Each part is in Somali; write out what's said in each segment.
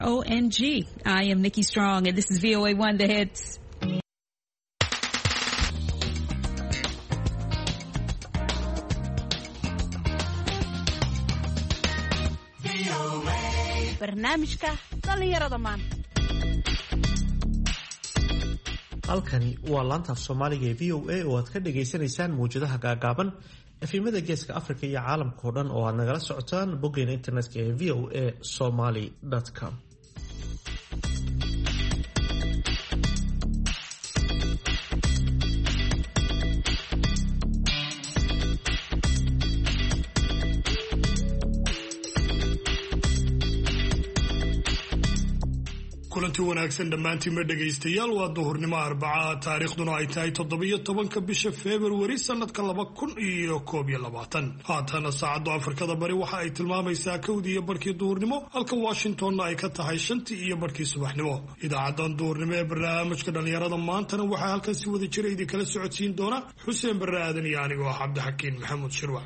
OMG. I am Nikki Strong, and this is VOA1 The Hits. barnaamijka dhalinyarada maanta. halkani waa laanta Soomaaliga ee VOA oo aad ka dhageysanaysaan muujadaha gaagaaban efimada geeska Afrika iyo caalamka oo dhan oo aad nagala socotaan boggeena internetka ee voasomali.com. kulanti wanaagsan dhammaantiinba dhegaystayaal waa duhurnimo Arbaca taariikhduna ay tahay 17 bisha February sanadka 2021 haatana saacadu Afrikada bari waxa ay tilmaamaysaa 1:00 duhurnimo halka Washingtonna ay ka tahay 5:00 subaxnimo idaacadan duhurnimo ee barnaamijka dhalinyarada maantana waxa halkan si wada jira idin kala socodsiin doona Xuseen Barre Aadan iyo aniga oo Cabdixakiin Maxamuud Shirwa.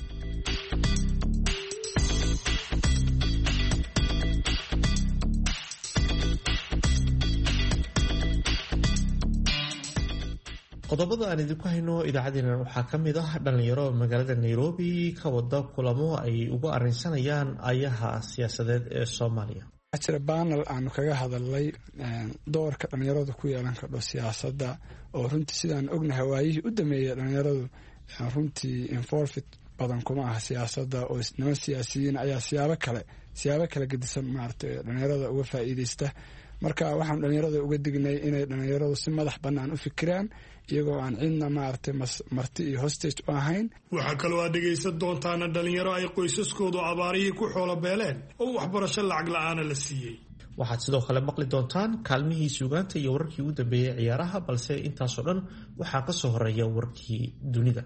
qodobada aan idinku hayno idaacadeena waxaa ka mid ah dhalinyaro magaalada Nairobi ka wada kulamo ay ugu arinsanayaan ayaha siyaasadeed ee Soomaaliya. Ajira panel aanu kaga hadalnay doorka dhalinyaradu ku yeelan karo siyaasadda oo runtii sidaan ognahay waayihii u dhameeyay dhalinyaradu runtii involved badan kuma ah siyaasadda oo isna siyaasiyiin ayaa siyaabo kale gedisan maartay dhalinyarada uga faa'iideysta. marka waxaan dhalinyarada uga dignay inay dhalinyaradu si madax bannaan u fikiraan iyagoo aan cidna maartay marti iyo hostage u ahayn. waxa kale oo aad dhegaysan doontaan dhalinyaro ay qoysaskoodu abaarihii ku xoolo beeleen oo waxbarasho lacag la'aan la siiyay. waxaad sidoo kale maqli doontaan kaalmihii suugaanta iyo wararkii u dambeeyay ciyaaraha balse intaasoo dhan waxaa ka soo horeeya warkii dunida.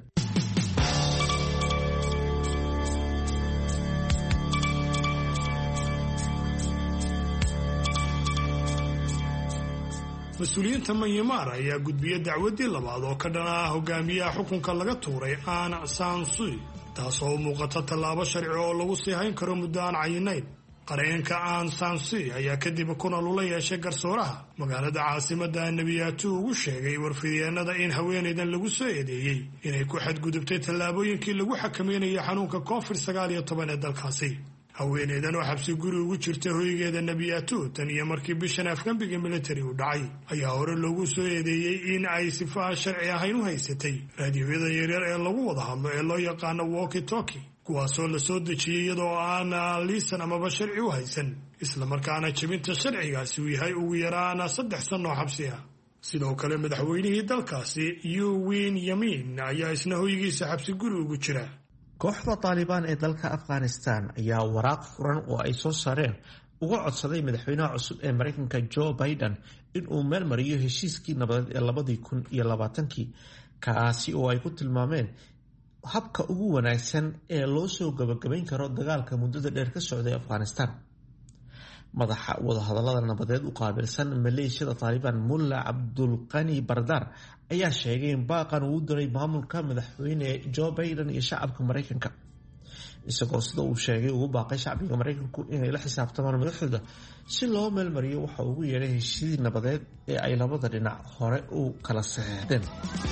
mas-uuliyiinta Myanmar ayaa gudbiyay dacwadii labaad oo ka dhan ah hogaamiyaha xukunka laga tuuray Aung San Suu Kyi taasoo muuqata tallaabo sharci oo lagu sii hayn karo muddo aan cayinayn. qareenka Aung San Suu Kyi ayaa kadib kulan ula yeeshay garsooraha magaalada caasimadda Nabiyatu ugu sheegay warfidyeennada in haweeneydan lagu soo eedeeyay inay ku xadgudubtay tallaabooyinkii lagu xakameynayay xanuunka COVID-19 ee dalkaasi. haweeneydan oo xabsi guri ugu jirtay hoygeeda Nabiyatu tan iyo markii bishan afgambiga military uu dhacay ayaa hore loogu soo eedeeyay in ay sifa sharci ahayn u haysatay raadiyada yaryar ee lagu wada hadlo ee loo yaqaano walkie-talkie kuwaasoo la soo dejiyay iyadoo aan liisan amaba sharci u haysan isla markaana jebinta sharcigaasi uu yahay ugu yaraan 3 sano xabsi ah. sidoo kale madaxweynihii dalkaasi Yu Win Yamin ayaa isna hoygiisa xabsi guri ugu jira. kooxda Taliban ee dalka Afghanistan ayaa waraaq furan oo ay soo saareen uga codsaday madaxweynaha cusub ee Mareykanka Joe Biden in uu meel mariyo heshiiskii nabadeed ee 2020 kaasi oo ay ku tilmaameen habka ugu wanaagsan ee loo soo gabagabayn karo dagaalka muddada dheer ka socday Afghanistan. madaxa wadahadallada nabadeed u qaabilsan maleeshiyada Taliban Mullah Abdul Qani Bardar ayaa sheegay in baaqan uu diray maamulka madaxweyne Joe Biden iyo shacabka Mareykanka isagoo sida uu sheegay ugu baaqay shacbiga Mareykanku inay la xisaabtamaan madaxdooda si loo meel mariyo waxa ugu yeeray heshiis nabadeed ee ay labada dhinac hore u kala saxeexdeen.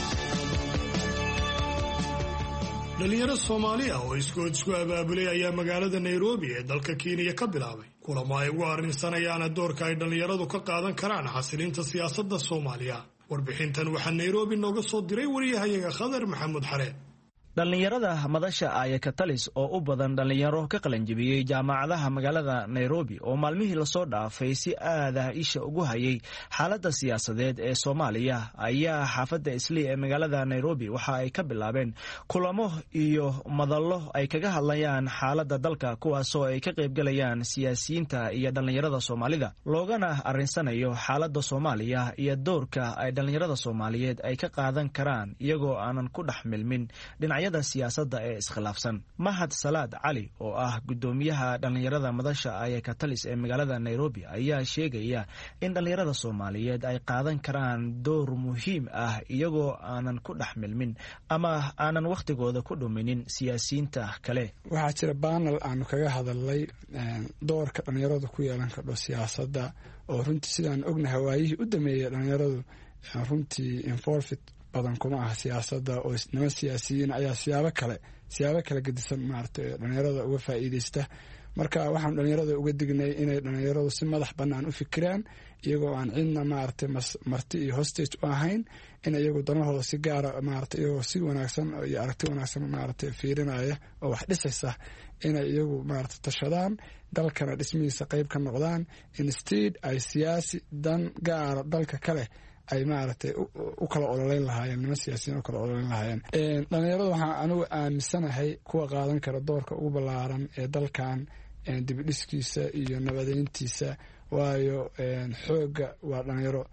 dhalinyaro Soomaaliya oo isku abaabulay ayaa magaalada Nairobi ee dalka Kenya ka bilaabay kulamo ay ugu arrinsanayaan doorka ay dhalinyaradu ka qaadan karaan xasilinta siyaasadda Soomaaliya. warbixintan waxaa Nairobi nooga soo diray wariyahayaga Khadar Maxamuud Xareed. dhalinyarada madasha Ayakatalis oo u badan dhalinyaro ka qalanjibiyay jaamacadaha magaalada Nairobi oo maalmihii la soo dhaafay si aad ah isha ugu hayay xaaladda siyaasadeed ee Soomaaliya ayaa xaafadda Islii ee magaalada Nairobi waxa ay ka bilaabeen kulamo iyo madallo ay kaga hadlayaan xaaladda dalka kuwaasoo ay ka qayb galayaan siyaasiyiinta iyo dhalinyarada Soomaalida loogana arinsanayo xaaladda Soomaaliya iyo doorka ay dhalinyarada Soomaaliyeed ay ka qaadan karaan iyagoo aanan ku dhaxmilmin dhinaca dhinacyada siyaasadda ee iskhilaafsan. Mahad Salaad Cali oo ah gudoomiyaha dhalinyarada madasha Ayaka Talis ee magaalada Nairobi ayaa sheegaya in dhalinyarada Soomaaliyeed ay qaadan karaan door muhiim ah iyagoo aanan ku dhaxmilmin ama aanan waqtigooda ku dhuminin siyaasiyiinta kale. waxaa jira panel aanu kaga hadalnay doorka dhalinyaradu ku yeelan karo siyaasadda oo runtii sidaan ognahay waayihii u dameeyay dhalinyaradu runtii involved badan kuma aha siyaasadda oo niman siyaasiyiin ayaa siyaabo kale gedisan maaragtay dhalinyarada uga faa'iideysta. marka waxaan dhalinyarada uga dignay inay dhalinyaradu si madax bannaan u fikiraan iyagoo aan cidna maaragtay marti iyo hostage u ahayn, in iyagu danahooda si gaara maaragtay iyagoo si wanaagsan iyo aragti wanaagsan maaragtay fiirinaya oo wax dhisaysa inay iyagu maaragtay tashadaan, dalkana dhismihiisa qayb ka noqdaan, instead ay siyaasi dan gaara dalka kale ay maaragtay u kala ololeyn lahaayeen, niman siyaasiyiin u kala ololeyn lahaayeen. dhalinyarada waxaan anigu aaminsanahay kuwa qaadan kara doorka ugu ballaaran ee dalkan dibidhiskiisa iyo nabadeyntiisa, waayo xoogga waa dhalinyaro,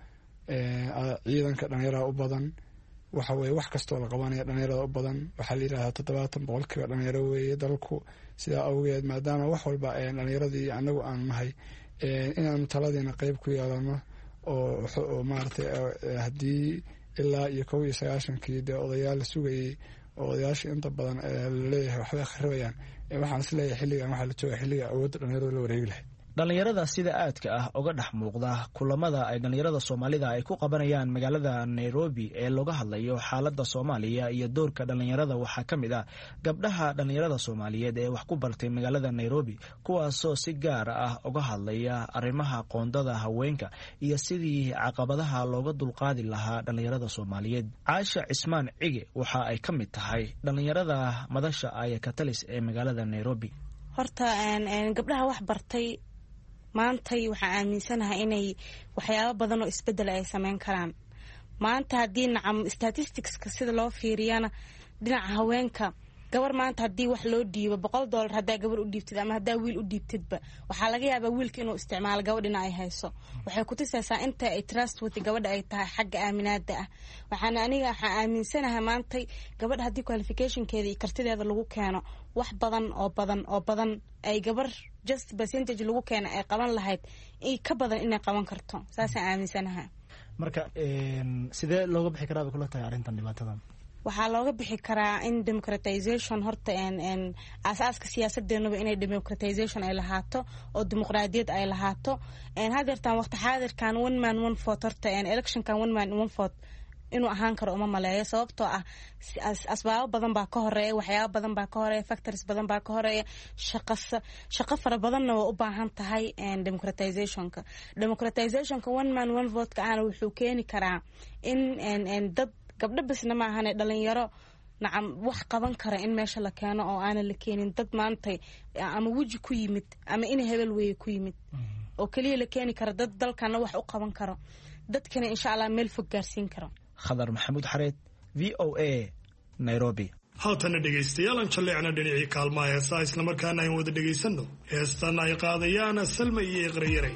ciidanka dhalinyarada u badan, waxa weye wax kastoo la qabanaya dhalinyarada u badan. waxaa la yidhahdaa 70% dhalinyaro weeye dalku. sidaa awgeed maadaama wax walba dhalinyaradii anagu aan nahay inaanu taladiina qayb ku yeelano oo maaragtay haddii ilaa iyo 1990 dee odayaal la sugayay oo odayaasha inta badan laleeyahay waxbay kharibayaan, waxaan is leeyahay xilligan waxaa la jooga xilliga awoodda dhalinyarada la wareegi lahay. dhalinyarada sida aadka ah uga dhex muuqda kulamada ay dhalinyarada Soomaalida ay ku qabanayaan magaalada Nairobi ee looga hadlayo xaaladda Soomaaliya iyo doorka dhalinyarada waxaa ka mid ah gabdhaha dhalinyarada Soomaaliyeed ee wax ku bartay magaalada Nairobi, kuwaasoo si gaar ah uga hadlaya arrimaha qoondada haweenka iyo sidii caqabadaha looga dulqaadi lahaa dhalinyarada Soomaaliyeed. Caasha Cismaan Cige waxa ay ka mid tahay dhalinyarada madasha Ayaka Talis ee magaalada Nairobi. horta gabdhaha wax bartay maantay waxaan aaminsanahay inay waxyaabo badan oo isbedel ay sameyn karaan. maanta haddii nacam statisticska sida loo fiiriyana dhinaca haweenka, gabar maanta haddii wax loo dhiibo $100 haddaa gabar u dhiibtid ama haddaa wiil u dhiibtidba, waxaa laga yaabaa wiilka inuu isticmaalo gabadhina ay hayso. waxay ku tusaysaa inta ay trustworthy gabadha ay tahay xagga aaminaada ah. waxaan aaminsanahay maantay gabadha haddii qualificationkeeda iyo kartideeda lagu keeno wax badan oo badan ay gabar just percentage lagu keeno ay qaban lahayd ka badan inay qaban karto. saasaan aaminsanahay. marka sidee looga bixi karaa bay kula tahay arrintan dhibaatadan? waxaa looga bixi karaa in democratization horta aasaaska siyaasadeenuba inay democratization ay lahaato oo dimuqraadiyad ay lahaato. hadeertaan waqti xaadirkan one man one vote horta electionkan one man one vote inuu ahaan karo uma maleeyo, sababtoo ah asbaabo badan baa ka horeeya, waxyaabo badan baa ka horeeya, factors badan baa ka horeeya, shaqo fara badanna waa u baahan tahay democratizationka one man one vote ka ahna wuxuu keeni karaa in dad gabdho basna ma ahane dhalinyaro nacam wax qaban kara in meesha la keeno oo aanan la keenin dad maantay ama weji ku yimid ama in hebel weeye ku yimid oo kaliya la keeni kara dad dalkana wax u qaban karo, dadkana insha Allah meel fog gaarsiin karo. Khadar Maxamuud Xareed, VOA, Nairobi. haatana dhegaystayaal aan jaleecna dhinacii kaalmaha heesaa islamarkaana aan wada dhegaysanno heestan ay qaadayaan Salma iyo Iqra Yaray.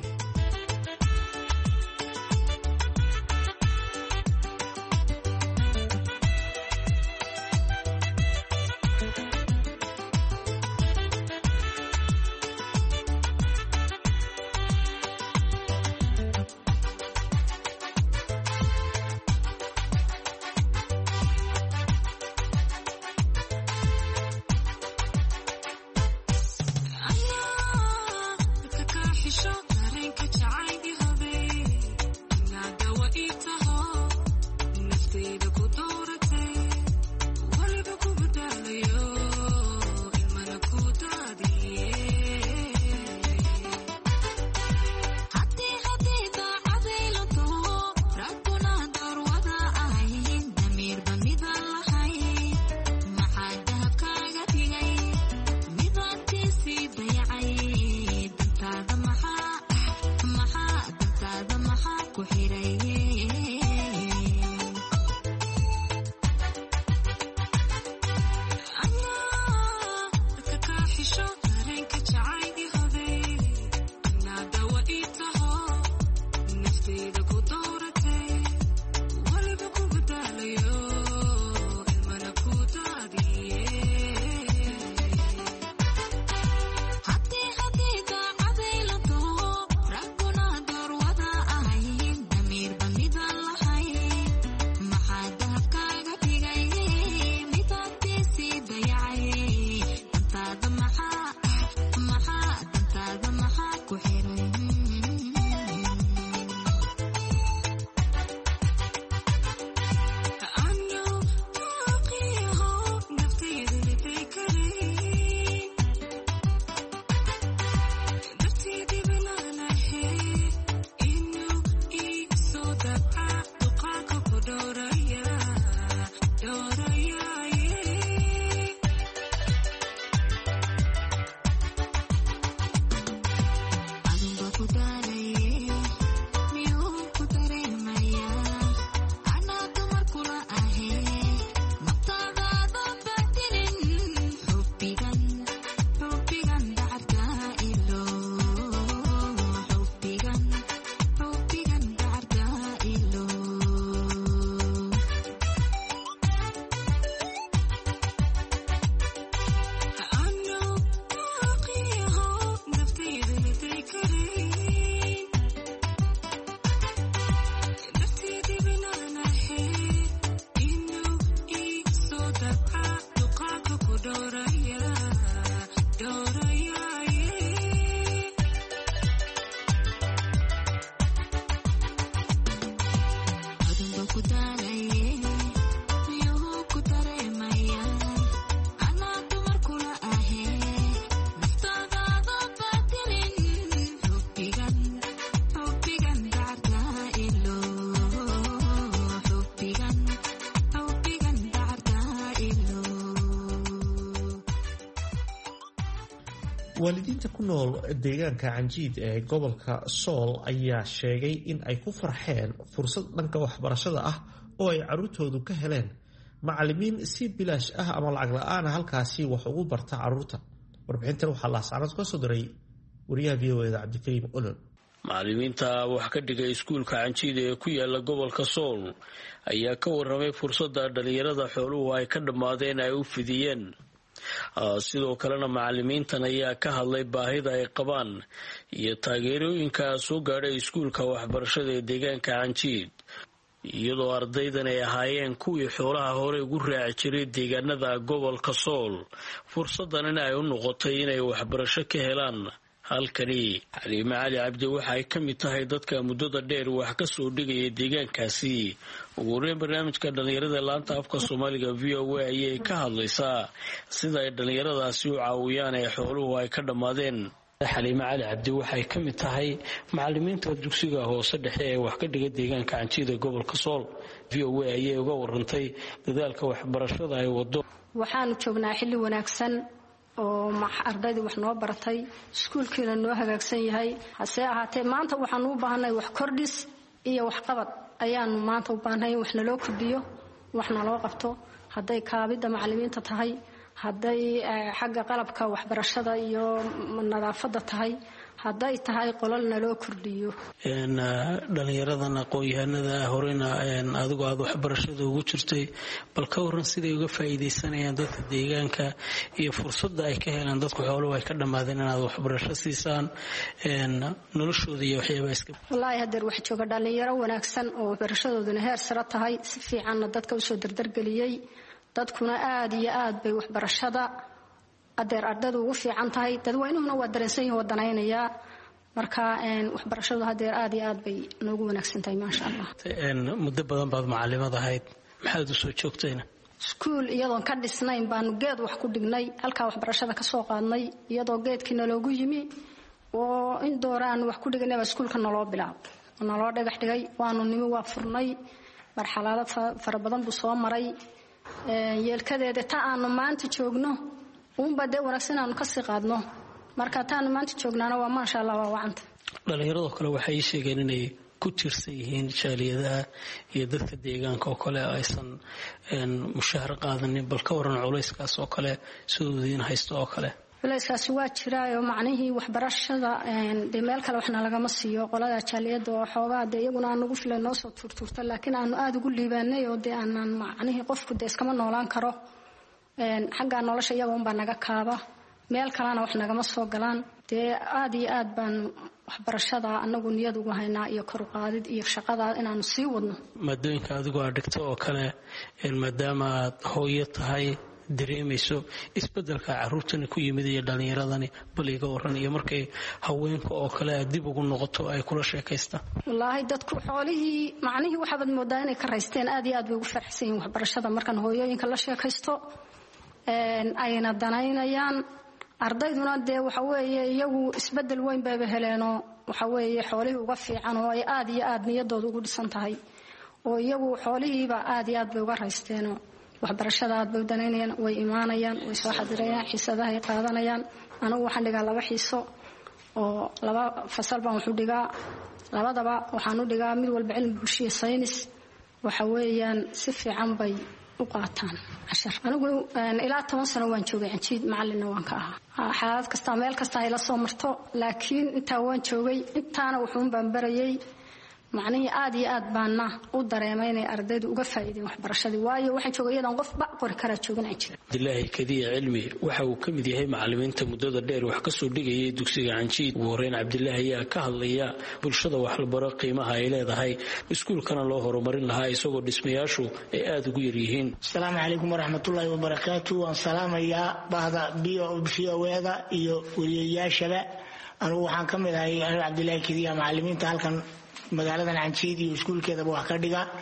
waalidiinta ku nool deegaanka Canjiid ee gobolka Sool ayaa sheegay in ay ku farxeen fursad dhanka waxbarashada ah oo ay caruurtoodu ka heleen macallimiin si bilaash ah ama lacag la'aan halkaasi wax ugu barta caruurta. warbixintan waxaa la saarad ka soo diray wariyaha VOA-da Cabdikariim Olol. macallimiinta wax ka dhigay iskuulka Canjiid ee ku yaala gobolka Sool ayaa ka warramay fursadda dhalinyarada xooluhu ay ka dhamaadeen ay u fidiyeen. sidoo kalena macallimiintan ayaa ka hadlay baahida ay qabaan iyo taageerooyinka soo gaadhay iskuulka waxbarashada ee deegaanka Canjiid, iyadoo ardaydan ay ahaayeen kuwii xoolaha hore ugu raaci jiray deegaanada gobolka Sool. fursaddan ay u noqotay inay waxbarasho ka helaan halkani. Xaliime Cali Cabdi waxa ay ka mid tahay dadka muddada dheer wax ka soo dhigaya deegaankaasi. ugu horeyn barnaamijka dhalinyarada laanta afka Soomaaliga VOA ayay ka hadlaysaa sida ay dhalinyaradaasi u caawiyaan ee xooluhu ay ka dhamaadeen. Xaliime Cali Cabdi waxa ay ka mid tahay macallimiinta dugsiga hoose dhexe ee wax ka dhiga deegaanka Canjiid ee gobolka Sool. VOA ayay uga warantay dadaalka waxbarashada ay wado. waxaan joognaa xilli wanaagsan oo ardaydu wax noo baratay, iskuulkiina noo hagaagsan yahay. hase ahaatee maanta waxaan u baahanay wax kordhis iyo wax qabad ayaanu maanta u baahanay, wax naloo kordhiyo, wax naloo qabto, hadday kaabida macallimiinta tahay, hadday xagga qalabka waxbarashada iyo nadaafadda tahay, hadday tahay qolal naloo kordhiyo. dhalinyaradan aqoon-yahanada horena adigu aad waxbarashada ugu jirtay, bal ka waran siday uga faa'iidaysanayaan dadka deegaanka iyo fursadda ay ka helaan dadku xooluhu ay ka dhammaadeen inaad waxbarasho siisaan noloshooda iyo waxyaabaa iska. wallaahi hadeer wax jooga dhalinyaro wanaagsan oo waxbarashadooduna heer sare tahay, si fiicanna dadka usoo dardargeliyey. dadkuna aad iyo aad bay waxbarashada adeer ardaydu ugu fiican tahay. dadweynuhuna waa dareensan yihiin, waa danaynayaa. marka waxbarashadu hadeer aad iyo aad bay noogu wanaagsan tahay maasha allah. muddo badan baad macallimad ahayd, maxaad u soo joogtayna? iskuul iyadoon ka dhisnayn baanu geed wax ku dhignay, halkaa waxbarashada ka soo qaadnay, iyadoo geedkii naloogu yimi oo in dooraanu wax ku dhiganayba iskuulka naloo bilaab naloo dhagax dhigay. waanu nimi waa furnay, marxalado fara badan buu soo maray. yeelkadeeda ta aanu maanta joogno uunba dee wanaagsan aanu kasii qaadno. marka taanu maanta joognaana waa maasha allah, waa wacanta. dhallinyaradoo kale waxay sheegeen inay ku tiirsan yihiin jaaliyadaha iyo dadka deegaanka oo kale aysan mushaahar qaadanin. bal ka waran culayskaas oo kale sidoodiin haysto oo kale. culayskaasi waa jiraayo macnihii waxbarashada dee meel kale waxna lagama siiyo. qolada jaaliyada oo xoogaa dee iyaguna aan nagu filan noo soo tuurtuurta, laakiin aanu aada ugu liibaanay oo dee aanan macnihii qofku dee iskama noolaan karo. xaggaa nolosha iyaga unbaa naga kaaba, meel kalena wax nagama soo galaan. dee aad iyo aad baan waxbarashada anagu niyad ugu haynaa iyo kor u qaadid iyo shaqada inaanu sii wadno. maadooyinka adigu aad dhigto oo kale, maadaama aad hooyo tahay, dareemayso isbedelka caruurtani ku yimid iyo dhalinyaradani, bal iga waran. iyo markay haweenka oo kale aad dib ugu noqoto ay kula sheekaystaan. wallaahi dadku xoolihii macnihii waxaad moodaa inay ka raysteen. aad iyo aad bay ugu farxsan yihiin waxbarashada markaan hooyooyinka la sheekaysto, ayna danaynayaan. ardayduna dee waxa weeye iyagu isbedel weyn bayba heleenoo waxa weeye xoolihii uga fiican oo ay aad iyo aad niyadooda ugu dhisan tahay, oo iyagu xoolihiiba aad iyo aad bay uga raysteenoo waxbarashada aad bay u danaynayaan. way imaanayaan, way soo xadirayaan, xiisadahay qaadanayaan. anigu waxaan dhigaa 2 xiiso oo 2 fasal baan wuxuu dhigaa. labadaba waxaan u dhigaa mid walba cilmi bulshiya saynis. waxa weeyaan si fiican bay u qaataan cashar. anigu ilaa 10 sano waan joogay Canjiid, macallinna waan ka ahaa. xaalad kasta meel kasta ay la soo marto, laakiin intaa waan joogay. intaana wuxuun baan barayay. macnihii aad iyo aad baana u dareemay inay ardaydu uga faa'iideen waxbarashadii, waayo waxaan joogay iyadan qof ba qori kara joogan Canjiid. Abdilaahi Kadiya Cilmi waxa uu ka mid yahay macallimiinta muddada dheer wax ka soo dhigayay dugsiga Canjiid. ugu horeyn Abdilaahi ayaa ka hadlaya bulshada wax la baro qiimaha ay leedahay iskuulkana loo horumarin lahaa isagoo dhismayaashu ay aad ugu yar yihiin. Assalaamu calaykum waraxmatullaahi wabarakaatuh. waan salaamayaa bahda VOA-da iyo wariyayaashaba. anigu waxaan ka mid ahay Abdilaahi Kadiya macallimiinta halkan magaaladan Canjiid iyo iskuulkeedaba wax ka dhiga.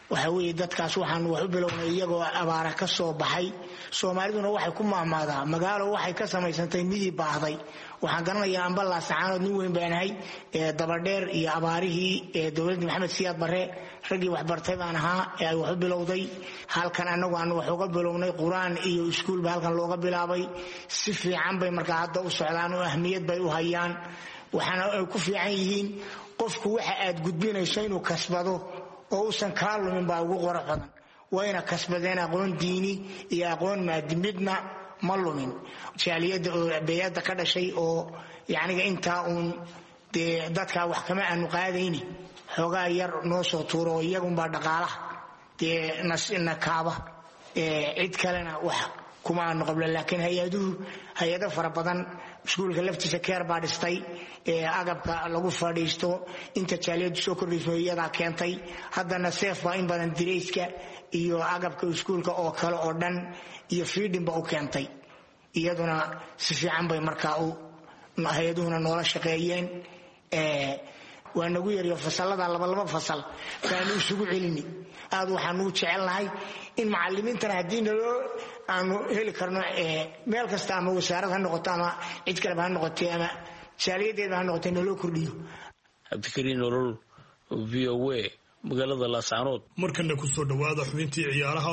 waxa weeye dadkaas waxaan wax u bilownay iyagoo abaara ka soo baxay Soomaaliduna waxay ku maamaadaa magaalo waxay ka samaysantay midii baahday waxaan garanayaa ambala saxaanood nin weyn baanahay dabadheer iyo abaarihii dawladda Maxamed Siyaad Barre ragii wax bartay baan ahaa ay wax u bilowday halkan anagu aan wax uga bilownay quraan iyo iskuul ba halkan looga bilaabay si fiican bay markaa hadda u socdaan oo ahmiyad bay u hayaan waxaana ay ku fiican yihiin qofku waxa aad gudbinayso inuu kasbado oo uusan ka lumin baa ugu qora badan wayna kasbadeen aqoon diini iyo aqoon maadimidna ma lumin jaaliyada oo beeyada ka dhashay oo yaaniga inta dadka wax kama aanu qaadayni xogaa yar noo soo tuuro iyagu baa dhaqaalaha nasina kaaba cid kalena wax kuma aanu qabla laakiin hay'ado fara badan iskuulka laftiisa keer baa dhistay agabka lagu fadhiisto inta jaaliyadu soo kordhisay iyada keentay haddana seef baa in badan direyska iyo agabka iskuulka oo kale oo dhan iyo feeding ba u keentay iyaduna si fiican bay markaa hay'aduhuna noola shaqeeyeen waa nagu yariyo fasalada laba fasal baan isugu celini aad waxaan u jecelnahay in macallimiintana hadii aanu heli karno meel kasta ama wasaaradda ha noqoto ama cid kale ha noqoto ama jaaliyadeeda ha noqoto in loo kordhiyo Abdikariin Nolol VOA magaalada Laascaanood markana ku soo dhawaada xubintii ciyaaraha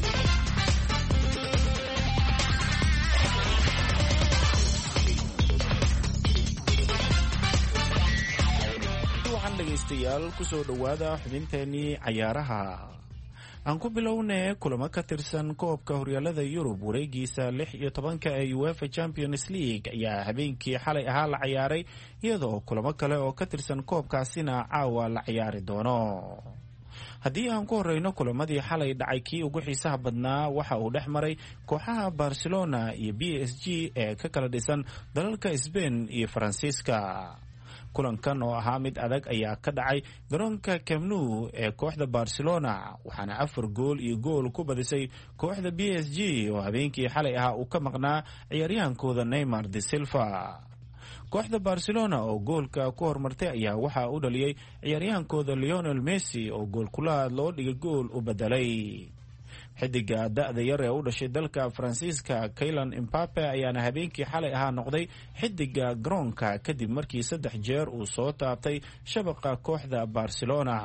dhegaystayaal ku soo dhawaada xubinteenii cayaaraha aan ku bilownay kulamo ka tirsan koobka horyaalada Yurub wareegiisa 16 ee UEFA Champions League ayaa habeenkii xalay ahaa la ciyaaray iyadoo kulamo kale oo ka tirsan koobkaasina caawa la ciyaari doono haddii aan ku horeyno kulamadii xalay dhacay kii ugu xiisaha badnaa waxa uu dhex maray kooxaha Barcelona iyo PSG ee ka kala dhisan dalalka Spain iyo Faransiiska kulankan oo ahaa mid adag ayaa ka dhacay garoonka Camp Nou ee kooxda Barcelona waxaana 4 gool iyo gool ku badisay kooxda PSG oo habeenkii xalay ahaa uu ka maqnaa ciyaaryahankooda Neymar de Silva kooxda Barcelona oo goolka ku hormartay ayaa waxa uu dhaliyay ciyaaryahankooda Lionel Messi oo gool kulaad loo dhigay gool u bedelay xidiga da'da yar ee u dhashay dalka Faransiiska Kylian Mbappe ayaana habeenkii xalay ahaa noqday xidiga garoonka kadib markii 3 jeer uu soo taabtay shabaqa kooxda Barcelona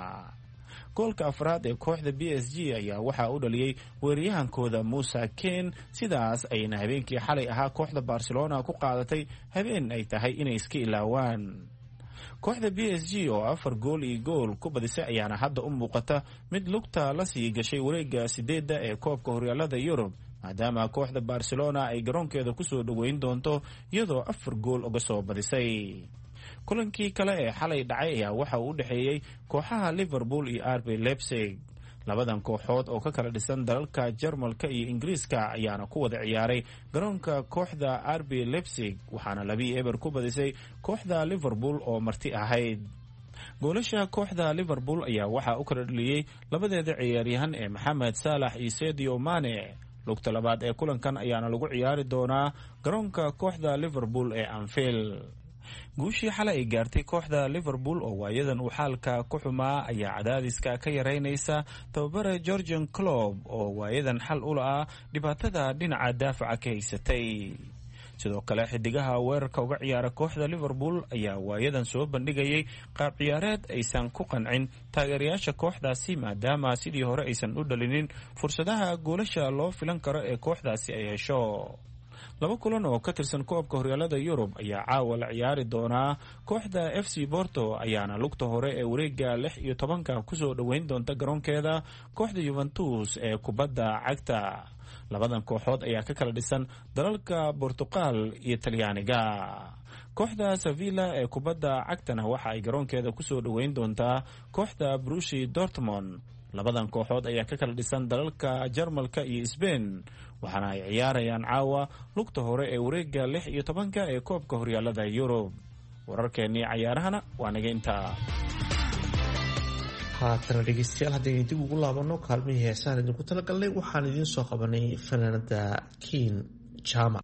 goolka afraad ee kooxda PSG ayaa waxa uu dhaliyay weeraryahankooda Musa Kean sidaas ayna habeenkii xalay ahaa kooxda Barcelona ku qaadatay habeen ay tahay inay iska ilaawaan kooxda PSG oo 4 gool iyo gool ku badisay ayaana hadda u muuqata mid lugta la sii gashay wareegga 8 ee koobka horyaalada Yurub maadaama kooxda Barcelona ay garoonkeeda ku soo dhaweyn doonto iyadoo 4 gool uga soo badisay kulankii kale ee xalay dhacay ayaa waxa uu u dhaxeeyay kooxaha Liverpool iyo RB Leipzig labadan kooxood oo ka kala dhisan dalalka Jarmalka iyo Ingiriiska ayaana ku wada ciyaaray garoonka kooxda RB Leipzig waxaana 2-0 ku badisay kooxda Liverpool oo marti ahayd goolasha kooxda Liverpool ayaa waxa uu kala dhaliyay labadeeda ciyaaryahan ee Mohamed Salah iyo Sadio Mane lugta labaad ee kulankan ayaana lagu ciyaari doonaa garoonka kooxda Liverpool ee Anfield guushii xalay ay gaartay kooxda Liverpool oo waayadan uu xaalka ku xumaa ayaa cadaadiska ka yareynaysa tababare Jurgen Klopp oo waayadan xal u lahaa dhibaatada dhinaca daafaca ka haysatay sidoo kale xidigaha weerarka uga ciyaara kooxda Liverpool ayaa waayadan soo bandhigayay qaab ciyaareed aysan ku qancin taageerayaasha kooxdaasi maadaama sidii hore aysan u dhalinin fursadaha goolasha loo filan karo ee kooxdaasi ay hesho laba kulan oo ka tirsan koobka horyaalada Yurub ayaa caawa la ciyaari doonaa kooxda FC Porto ayaana lugta hore ee wareegga 16 ku soo dhaweyn doonta garoonkeeda kooxda Juventus ee kubadda cagta labadan kooxood ayaa ka kala dhisan dalalka Portugal iyo Talyaaniga kooxda Sevilla ee kubadda cagtana waxa ay garoonkeeda ku soo dhaweyn doontaa kooxda Borussia Dortmund labadan kooxood ayaa ka kala dhisan dalalka Jarmalka iyo Spain waxaana ay ciyaarayaan caawa lugta hore ee wareegga 16 ee koobka horyaalada Yurub wararkeennii cayaarahana waa naga intaa haatana dhegeystayaal haddaynu dib ugu laabano kaalmihii heesaan idinku talagalnay waxaan idiin soo qabanay fanaanada Kiin Jaamac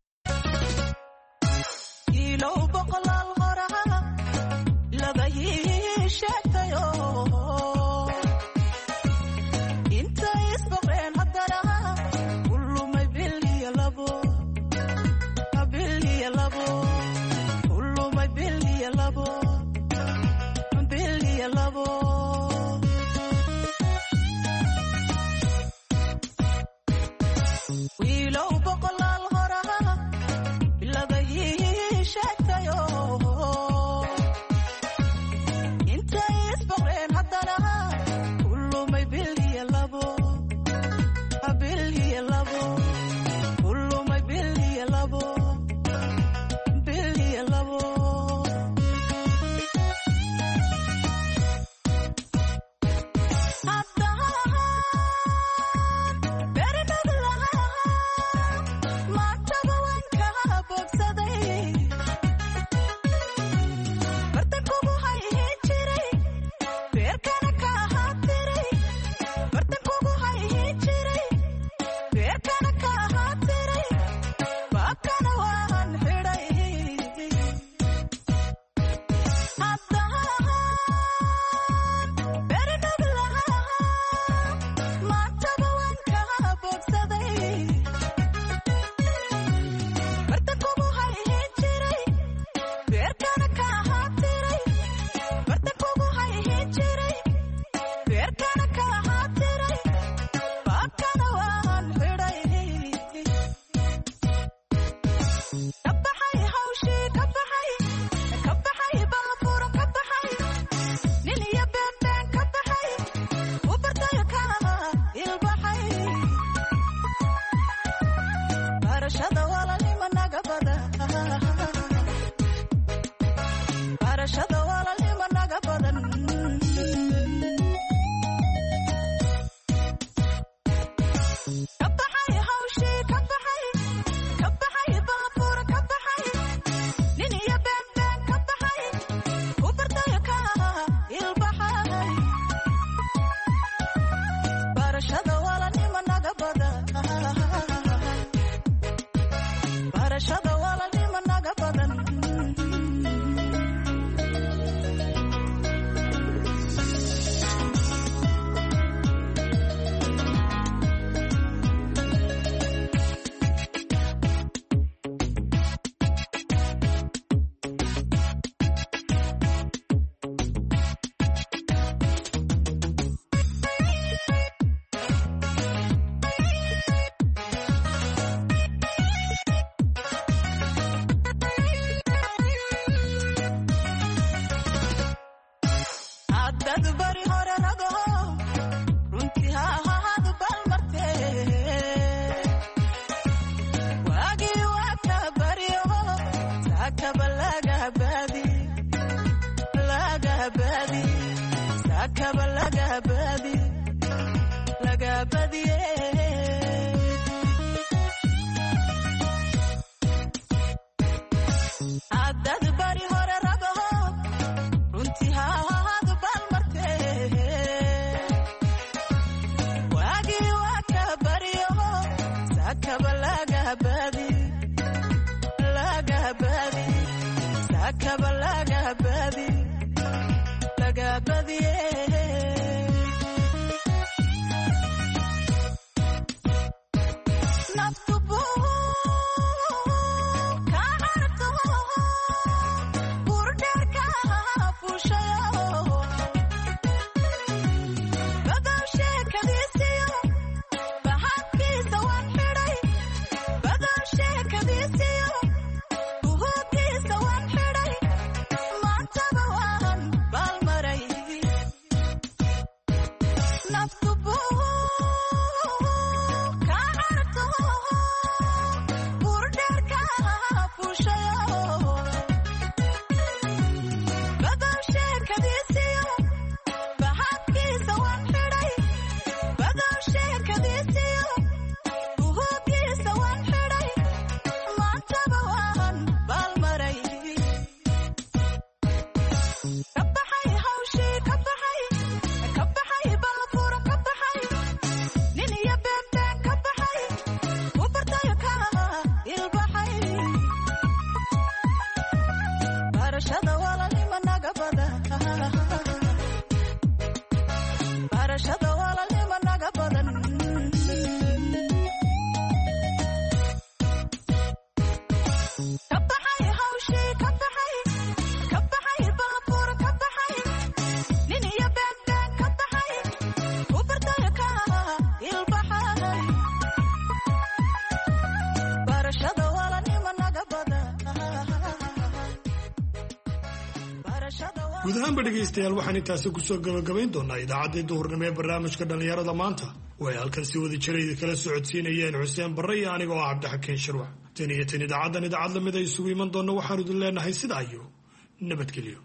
guud ahaanba dhegaystayaal waxaan intaasi kusoo gabagabayn doonaa idaacaddii duhurnimo ee barnaamijka dhallinyarada maanta way halkan si wada jirayda kala socodsiinayeen xuseen barre iyo anigoo ah cabdixakiin shirwac tan iyo tan idaacaddan idaacad lamid ay isugu iman doonno waxaanu idin leenahay sidaa iyo nabadgelyo.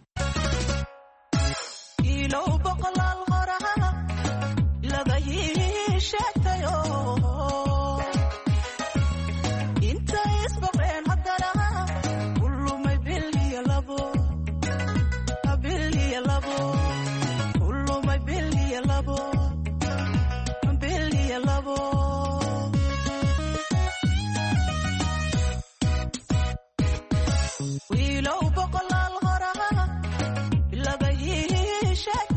wiilow boqolaal horaa laga heshay